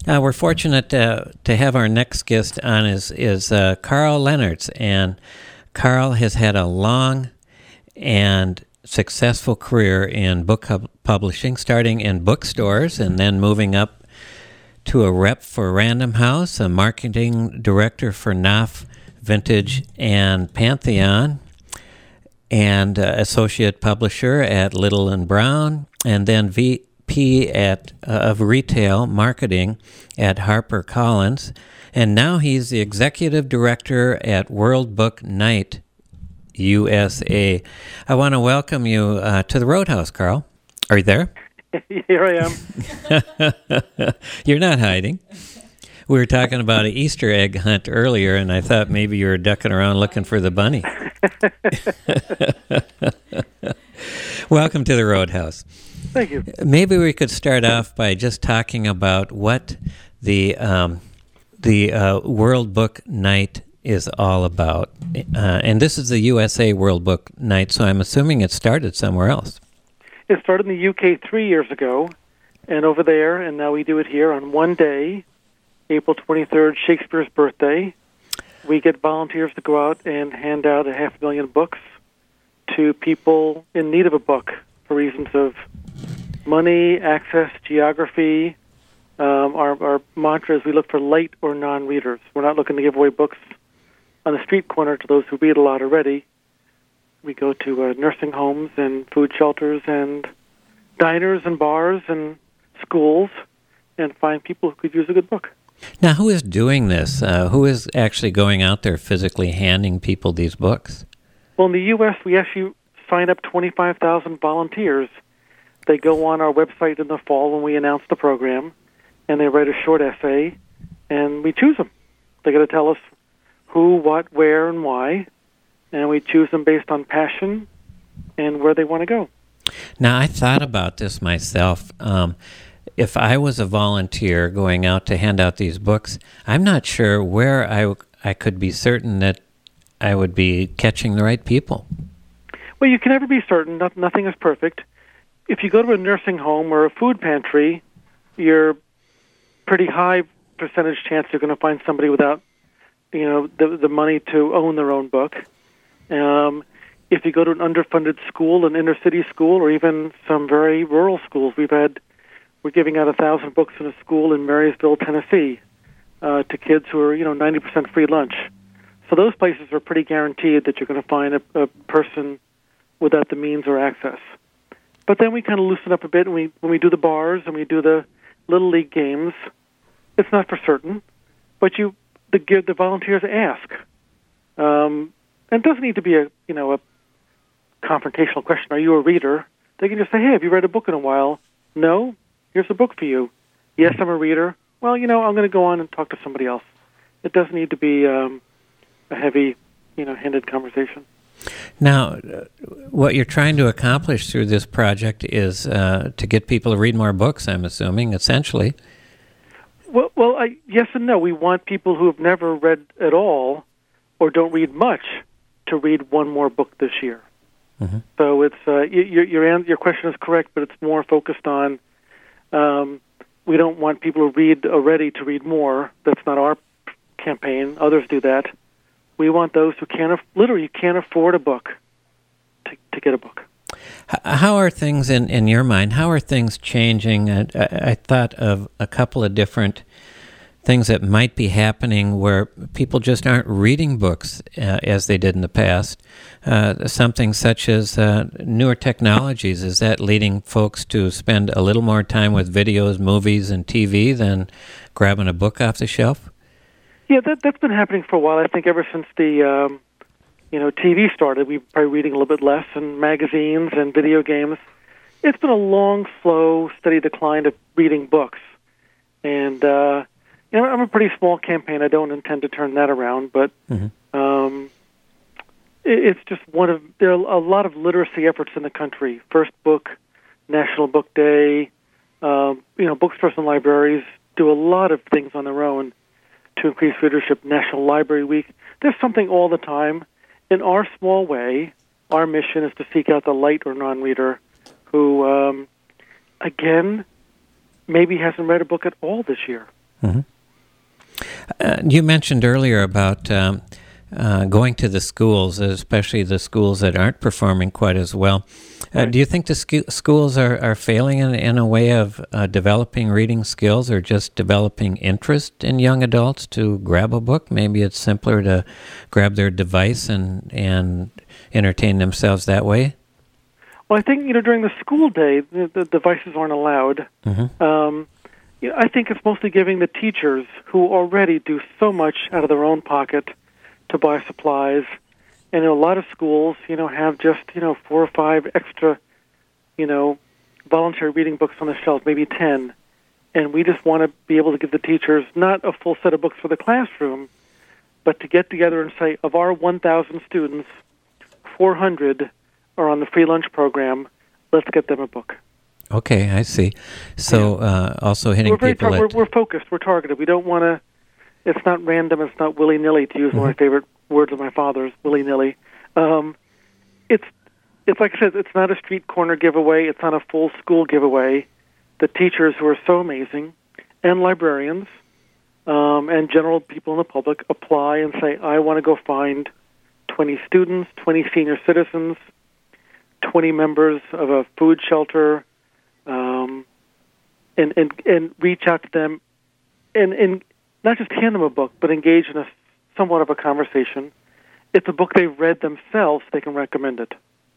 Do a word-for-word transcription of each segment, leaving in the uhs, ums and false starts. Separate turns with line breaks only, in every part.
Uh, we're fortunate uh, to have our next guest on is is uh, Carl Leonards, and Carl has had a long and successful career in book pub- publishing, starting in bookstores and then moving up to a rep for Random House, a marketing director for Knopf, Vintage, and Pantheon, and uh, associate publisher at Little and Brown, and then V P at uh, of retail marketing at HarperCollins, and now he's the executive director at World Book Night U S A. I want to welcome you uh, to the Roadhouse, Carl. Are you there?
Here I am.
You're not hiding. We were talking about an Easter egg hunt earlier, and I thought maybe you were ducking around looking for the bunny. Welcome to the Roadhouse.
Thank you.
Maybe we could start off by just talking about what the um, the uh, World Book Night is all about. Uh, and this is the U S A World Book Night, so I'm assuming it started somewhere else.
It started in the U K three years ago, and over there, and now we do it here on one day, April twenty-third, Shakespeare's birthday. We get volunteers to go out and hand out a half million books to people in need of a book for reasons of money, access, geography. Um, our, our mantra is we look for light or non-readers. We're not looking to give away books on the street corner to those who read a lot already. We go to uh, nursing homes and food shelters and diners and bars and schools and find people who could use a good book.
Now, who is doing this? Uh, who is actually going out there physically handing people these books?
Well, in the U S, we actually sign up twenty-five thousand volunteers. They go on our website in the fall when we announce the program, and they write a short essay, and we choose them. They got to tell us who, what, where, and why, and we choose them based on passion and where they want to go.
Now, I thought about this myself. Um, if I was a volunteer going out to hand out these books, I'm not sure where I, I could be certain that I would be catching the right people.
Well, you can never be certain. No, nothing is perfect. If you go to a nursing home or a food pantry, you're pretty high percentage chance you're going to find somebody without, you know, the the money to own their own book. Um, if you go to an underfunded school, an inner city school, or even some very rural schools, we've had we're giving out a thousand books in a school in Marysville, Tennessee, uh, to kids who are, you know, ninety percent free lunch. So those places are pretty guaranteed that you're going to find a, a person without the means or access. But then we kind of loosen up a bit, and we when we do the bars and we do the little league games, it's not for certain, but you the the volunteers ask. Um, and it doesn't need to be a you know a confrontational question. Are you a reader? They can just say, "Hey, have you read a book in a while?" No. Here's a book for you. Yes, I'm a reader. Well, you know, I'm going to go on and talk to somebody else. It doesn't need to be um, a heavy, you know, handed conversation.
Now, uh, what you're trying to accomplish through this project is uh, to get people to read more books, I'm assuming, essentially.
Well, well, I, yes and no. We want people who have never read at all or don't read much to read one more book this year. Mm-hmm. So it's uh, your your your question is correct, but it's more focused on um, we don't want people who read already to read more. That's not our campaign. Others do that. We want those who can't af- literally can't afford a book to to get a book.
How are things in, in your mind? How are things changing? I, I, I thought of a couple of different things that might be happening where people just aren't reading books uh, as they did in the past. Uh, something such as uh, newer technologies. Is that leading folks to spend a little more time with videos, movies, and T V than grabbing a book off the shelf?
Yeah, that, that's been happening for a while. I think ever since the um, you know T V started, we've been reading a little bit less, and magazines and video games. It's been a long, slow, steady decline of reading books. And uh, you know, I'm a pretty small campaign. I don't intend to turn that around, but mm-hmm. um, it, it's just one of there are a lot of literacy efforts in the country. First Book, National Book Day, um, you know, bookstores and libraries do a lot of things on their own to increase readership. National Library Week. There's something all the time. In our small way, our mission is to seek out the light or non-reader who, um, again, maybe hasn't read a book at all this year.
Mm-hmm. Uh, you mentioned earlier about um, uh, going to the schools, especially the schools that aren't performing quite as well. Uh,
Right.
do you think the sc- schools are, are failing in, in a way of uh, developing reading skills or just developing interest in young adults to grab a book? Maybe it's simpler to grab their device and, and entertain themselves that way?
Well, I think, you know, during the school day, the, the devices aren't allowed.
Mm-hmm.
Um, you know, I think it's mostly giving the teachers, who already do so much out of their own pocket to buy supplies. And a lot of schools, you know, have just, you know, four or five extra, you know, voluntary reading books on the shelf, maybe ten. And we just want to be able to give the teachers not a full set of books for the classroom, but to get together and say, of our one thousand students, four hundred are on the free lunch program. Let's get them a book.
Okay, I see. So uh, also hitting
We're very
people
tar-
at...
we're, we're focused. We're targeted. We don't want to. It's not random. It's not willy-nilly, to use
Mm-hmm.
one of my favorite words of my father's, willy-nilly. Um, it's it's like I said. It's not a street corner giveaway. It's not a full school giveaway. The teachers, who are so amazing, and librarians, um, and general people in the public apply and say, I want to go find twenty students, twenty senior citizens, twenty members of a food shelter, um, and, and and reach out to them, and, and not just hand them a book, but engage in a somewhat of a conversation. It's a book they've read themselves, they can recommend it.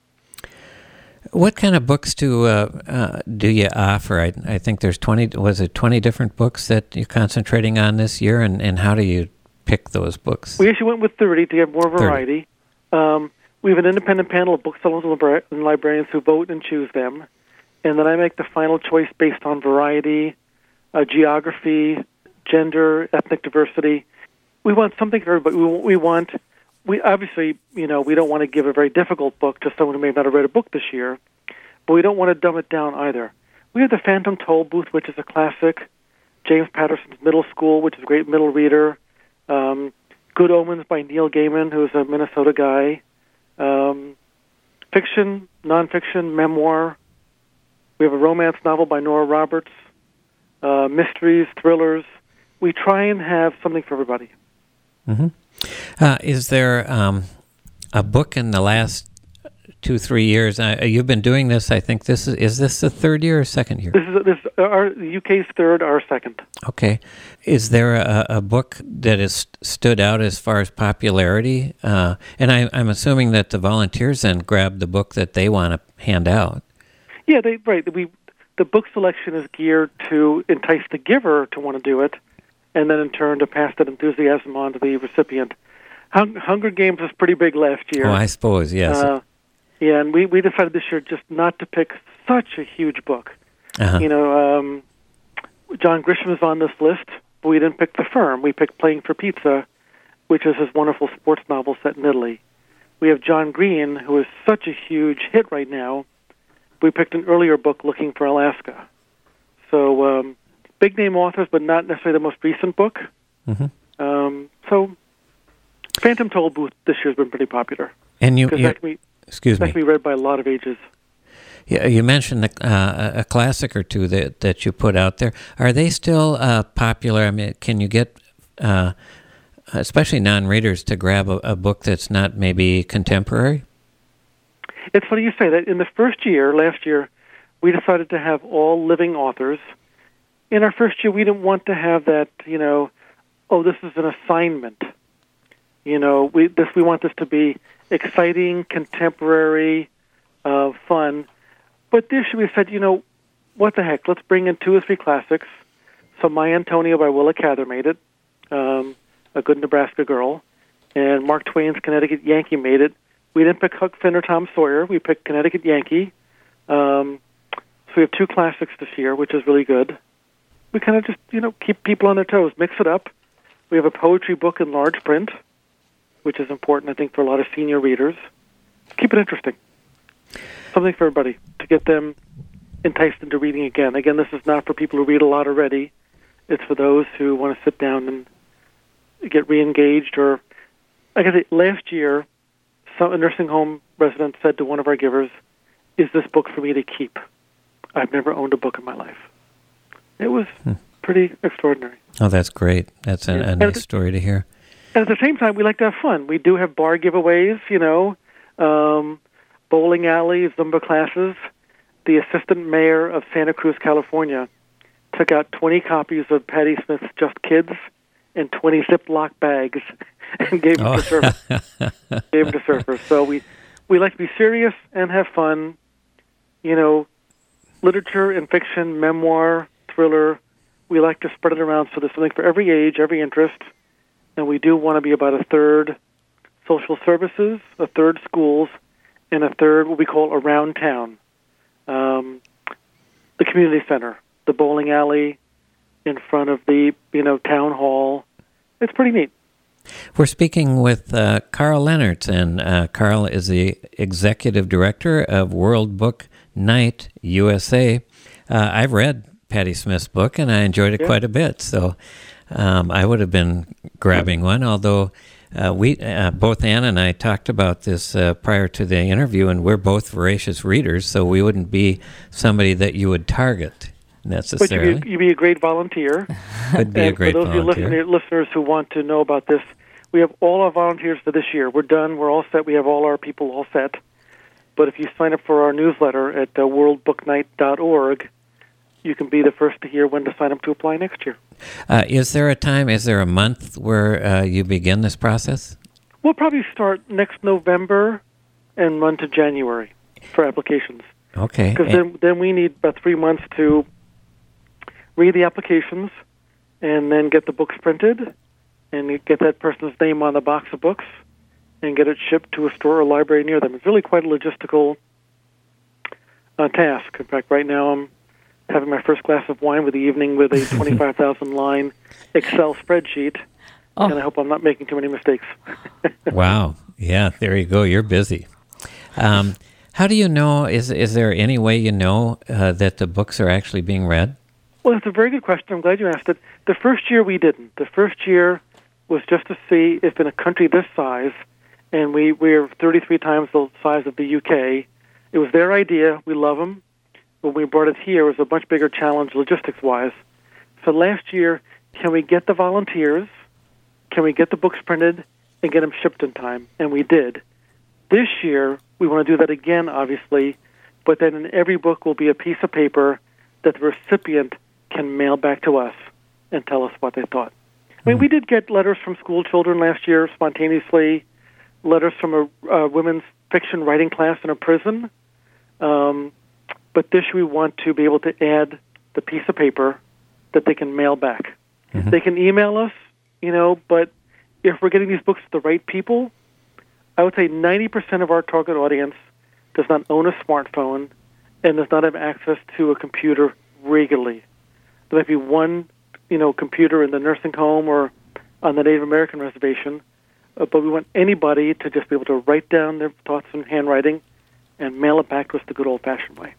What kind of books do uh, uh, do you offer? I, I think there's twenty. Was it twenty different books that you're concentrating on this year, and, and how do you pick those books?
We actually went with thirty to get more variety. Um, we have an independent panel of booksellers and, libra- and librarians who vote and choose them, and then I make the final choice based on variety, uh, geography, gender, ethnic diversity. We want something for everybody. We, we want, we obviously, you know, we don't want to give a very difficult book to someone who may not have read a book this year, but we don't want to dumb it down either. We have the Phantom Toll Booth, which is a classic, James Patterson's Middle School, which is a great middle reader, um, Good Omens by Neil Gaiman, who's a Minnesota guy, um, fiction, nonfiction, memoir. We have a romance novel by Nora Roberts, uh, mysteries, thrillers. We try and have something for everybody.
Mm-hmm. Uh, is there um, a book in the last two, three years? Uh, you've been doing this. I think this is is this the third year or second year?
This is this our the U K's third, our second.
Okay. Is there a, a book that has stood out as far as popularity? Uh, and I, I'm assuming that the volunteers then grab the book that they want to hand out.
Yeah, they right. We the book selection is geared to entice the giver to want to do it, and then in turn to pass that enthusiasm on to the recipient. Hung, Hunger Games was pretty big last year.
Oh, I suppose, yes.
Uh, yeah, and we, we decided this year just not to pick such a huge book.
Uh-huh.
You know, um, John Grisham is on this list, but we didn't pick The Firm. We picked Playing for Pizza, which is his wonderful sports novel set in Italy. We have John Green, who is such a huge hit right now. We picked an earlier book, Looking for Alaska. So um, big-name authors, but not necessarily the most recent book.
Mm-hmm.
Um, so Phantom Toll Booth this year has been pretty popular.
And you,
Because
you
that can be,
excuse
that
me.
can be read by a lot of ages.
Yeah, you mentioned a, uh, a classic or two that that you put out there. Are they still uh, popular? I mean, can you get, uh, especially non-readers, to grab a, a book that's not maybe contemporary?
It's funny you say that. In the first year, last year, we decided to have all living authors. In our first year, we didn't want to have that, you know, oh, this is an assignment. You know, we this we want this to be exciting, contemporary, uh, fun. But this year we said, you know, what the heck? Let's bring in two or three classics. So My Antonio by Willa Cather made it, um, A Good Nebraska Girl, and Mark Twain's Connecticut Yankee made it. We didn't pick Huck Finn or Tom Sawyer. We picked Connecticut Yankee. Um, so we have two classics this year, which is really good. We kind of just, you know, keep people on their toes, mix it up. We have a poetry book in large print, which is important, I think, for a lot of senior readers. Keep it interesting. Something for everybody to get them enticed into reading again. Again, this is not for people who read a lot already. It's for those who want to sit down and get re-engaged. Or, like I said, last year, some, a nursing home resident said to one of our givers, "Is this book for me to keep? I've never owned a book in my life." It was
hmm.
pretty extraordinary.
Oh, that's great. That's a, a nice story to hear.
And at the same time, we like to have fun. We do have bar giveaways, you know, um, bowling alley, Zumba classes. The assistant mayor of Santa Cruz, California, took out twenty copies of Patti Smith's Just Kids in twenty Ziploc bags and gave them oh. to surfers. gave them to surfers. So we, we like to be serious and have fun. You know, literature and fiction, memoir, thriller. We like to spread it around so there's something for every age, every interest. And we do want to be about a third social services, a third schools, and a third what we call around town. Um, the community center, the bowling alley in front of the, you know, town hall. It's pretty neat.
We're speaking with uh, Carl Leonnertz, and uh, Carl is the executive director of World Book Night U S A. Uh, I've read Patti Smith's book, and I enjoyed it yeah. quite a bit, so um, I would have been grabbing one, although Uh, we uh, both Ann and I talked about this uh, prior to the interview, and we're both voracious readers, so we wouldn't be somebody that you would target necessarily.
But you'd be, you'd be a great volunteer.
Could be
and
a great
volunteer. For those
volunteer.
of you listener, listeners who want to know about this, we have all our volunteers for this year. We're done. We're all set. We have all our people all set. But if you sign up for our newsletter at uh, world book night dot org, you can be the first to hear when to sign up to apply next year.
Uh, is there a time, is there a month where uh, you begin this process?
We'll probably start next November and run to January for applications.
Okay.
Because then, then we need about three months to read the applications and then get the books printed and get that person's name on the box of books and get it shipped to a store or library near them. It's really quite a logistical uh, task. In fact, right now I'm having my first glass of wine with the evening with a twenty-five thousand line Excel spreadsheet, oh. and I hope I'm not making too many mistakes.
Wow. Yeah, there you go. You're busy. Um, how do you know, is is there any way you know uh, that the books are actually being read?
Well, it's a very good question. I'm glad you asked it. The first year we didn't. The first year was just to see if in a country this size, and we, we're thirty-three times the size of the U K, it was their idea. We love them. When we brought it here, it was a much bigger challenge logistics-wise. So last year, can we get the volunteers? Can we get the books printed and get them shipped in time? And we did. This year, we want to do that again, obviously, but then in every book will be a piece of paper that the recipient can mail back to us and tell us what they thought. I mean, we did get letters from school children last year spontaneously, letters from a, a women's fiction writing class in a prison. Um, but this year we want to be able to add the piece of paper that they can mail back. Mm-hmm. They can email us, you know, but if we're getting these books to the right people, I would say ninety percent of our target audience does not own a smartphone and does not have access to a computer regularly. There might be one, you know, computer in the nursing home or on the Native American reservation, uh, but we want anybody to just be able to write down their thoughts in handwriting and mail it back to us the good old-fashioned way.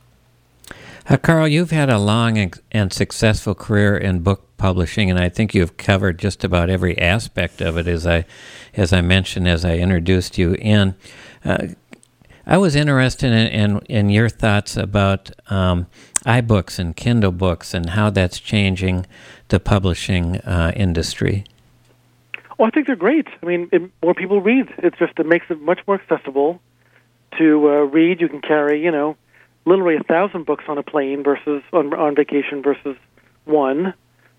Uh, Carl, you've had a long and successful career in book publishing, and I think you've covered just about every aspect of it, as I, as I mentioned, as I introduced you in. Uh, I was interested in, in, in your thoughts about um, iBooks and Kindle books and how that's changing the publishing uh, industry.
Well, I think they're great. I mean, it, more people read. It's just, it makes it much more accessible to uh, read. You can carry, you know, literally a thousand books on a plane versus on, on vacation versus one.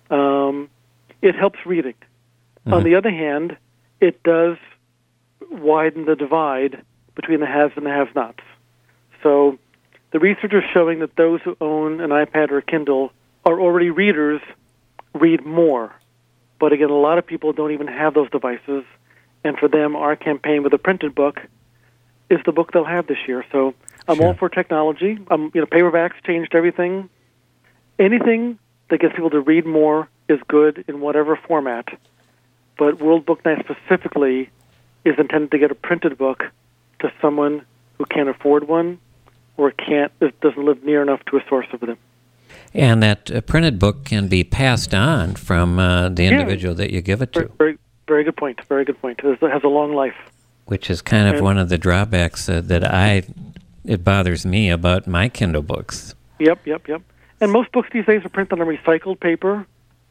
Um, it helps reading. Mm-hmm. On the other hand, it does widen the divide between the haves and the have-nots. So the research is showing that those who own an iPad or a Kindle are already readers, read more. But again, a lot of people don't even have those devices, and for them, our campaign with a printed book is the book they'll have this year. So I'm sure. all for technology. Um, you know, paperbacks changed everything. Anything that gets people to read more is good in whatever format. But World Book Night specifically is intended to get a printed book to someone who can't afford one or can't doesn't live near enough to a source of them.
And that uh, printed book can be passed on from uh, the individual yeah. that you give it to.
Very, very, very good point. Very good point. It has a long life.
Which is kind of and, one of the drawbacks uh, that I, it bothers me about my Kindle books.
Yep, yep, yep. And most books these days are printed on recycled paper.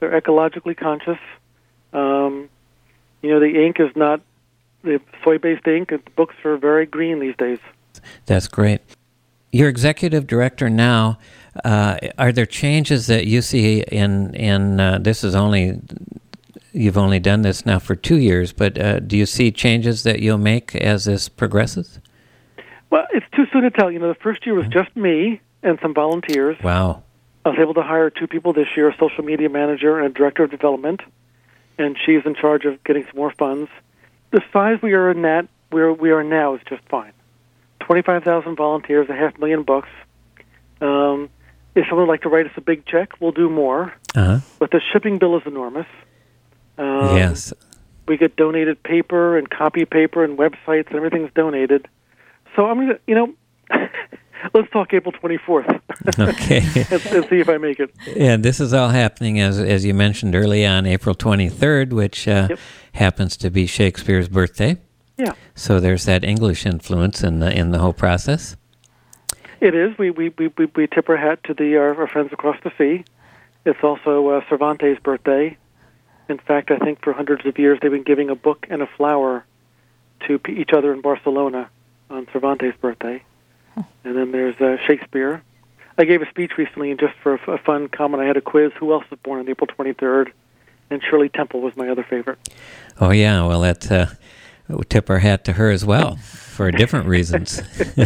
They're ecologically conscious. Um, you know, the ink is not the soy-based ink. The books are very green these days.
That's great. You're executive director now. Uh, are there changes that you see in in uh, this is only you've only done this now for two years, but uh, do you see changes that you'll make as this progresses?
Well, it's too soon to tell. You know, the first year was just me and some volunteers.
Wow.
I was able to hire two people this year, a social media manager and a director of development, and she's in charge of getting some more funds. The size we are in that where we are now is just fine. twenty-five thousand volunteers, a half million books. Um, if someone would like to write us a big check, we'll do more. Uh-huh. But the shipping bill is enormous. Um,
yes.
We get donated paper and copy paper and websites, and everything's donated. So I'm gonna, you know, let's talk April twenty-fourth.
Okay.
let's, let's see if I make it.
And this is all happening, as as you mentioned early on, April twenty-third, which uh, yep. happens to be Shakespeare's birthday.
Yeah.
So there's that English influence in the in the whole process.
It is. We we we, we tip our hat to the our, our friends across the sea. It's also uh, Cervantes' birthday. In fact, I think for hundreds of years they've been giving a book and a flower to p- each other in Barcelona on Cervantes' birthday. Huh. And then there's uh, Shakespeare. I gave a speech recently, and just for a, a fun comment, I had a quiz. Who else was born on April twenty-third? And Shirley Temple was my other favorite.
Oh yeah, well that. Uh, We'll tip our hat to her as well, for different reasons.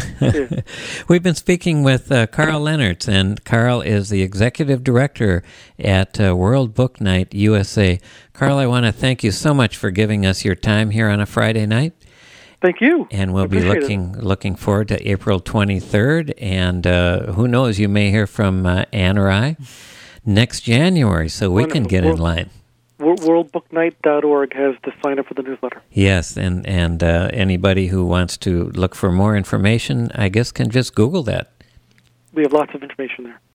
We've been speaking with uh, Carl Leonards, and Carl is the executive director at uh, World Book Night U S A. Carl, I want to thank you so much for giving us your time here on a Friday night.
Thank you.
And we'll be looking it. looking forward to April twenty-third, and uh, who knows, you may hear from uh, Anne or I next January, so we
Wonderful.
can get in line.
world book night dot org has to sign up for the newsletter.
Yes, and, and uh, anybody who wants to look for more information, I guess, can just Google that.
We have lots of information there.